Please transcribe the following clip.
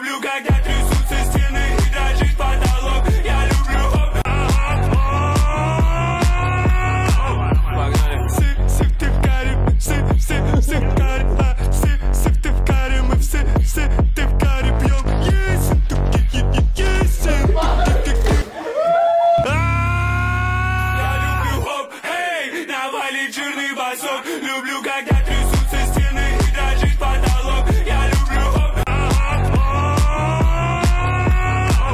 люблю, когда трясутся стены и дрожит потолок. Я люблю хоп. Погнали. Сып ты в каре, сып в каре, сып ты в каре, мы все ты в каре пьем. Есть, есть, я люблю хоп, эй, навалит жирный.